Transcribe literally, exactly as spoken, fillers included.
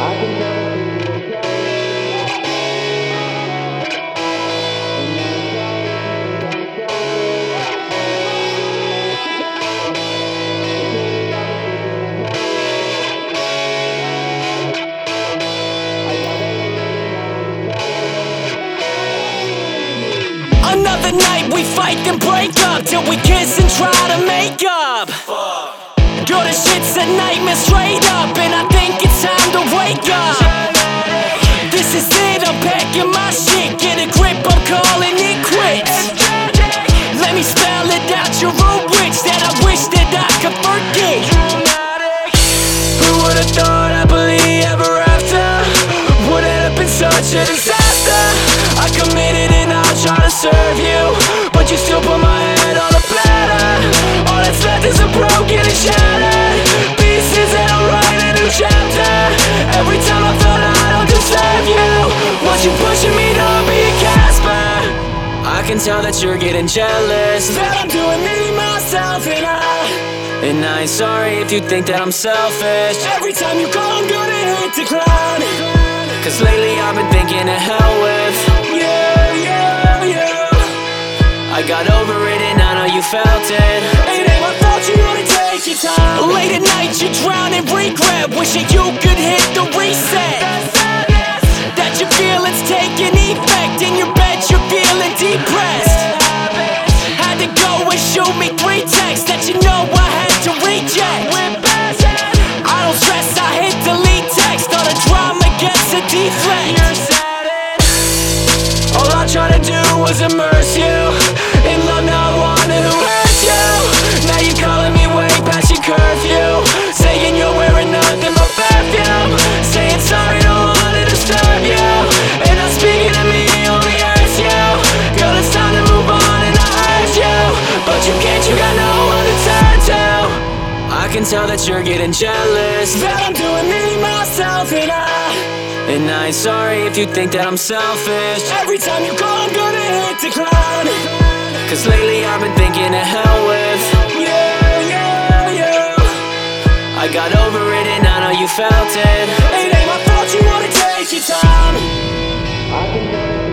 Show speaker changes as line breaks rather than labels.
Another night we fight then break up till we kiss and try to make up. Girl, this shit's a nightmare straight up, and I think it's time to wake up. This is it, I'm packing my shit, get a grip, I'm calling it quits. Let me spell it out, you're a witch that I wish that I could forget. Who would've thought happily ever after would end up in such a disaster? I committed and I'll try to serve you, but you still put my head on a platter. All that's left is a broken and shattered pieces, and I'll write a new chapter. Every time I thought I don't deserve you, was you pushing me to be a Casper? I can tell that you're getting jealous, that I'm doing me, myself, and I And I ain't sorry if you think that I'm selfish. Every time you call I'm gonna hit decline, cause lately I've been thinking to hell with Yeah, yeah, yeah. I got over it and I know you felt it. It ain't my fault, you wanna take your time. Late at night you drown in regret, wishing you could hit the reset. That your feelings taking effect, in your bed you're feeling depressed. Had to go and shoot me three texts that you know I had to reject. I don't stress, I hit delete text, all the drama gets a deflect. All I tried to do was immerse you in love, not wanting to hurt you. Now you're calling me way past your curfew, saying you're wearing nothing but perfume, saying sorry, don't wanna disturb you, and not speaking to me only hurts you. Girl, it's time to move on and I urge you, but you can't, you got no one to turn to. I can tell that you're getting jealous, that I'm doing me, myself, and I And I ain't sorry if you think that I'm selfish. Every time you call I'm gonna hit decline, cause lately I've been thinking to hell with Yeah, yeah, yeah. I got over it and I know you felt it. It ain't my fault, you wanna take your time. I can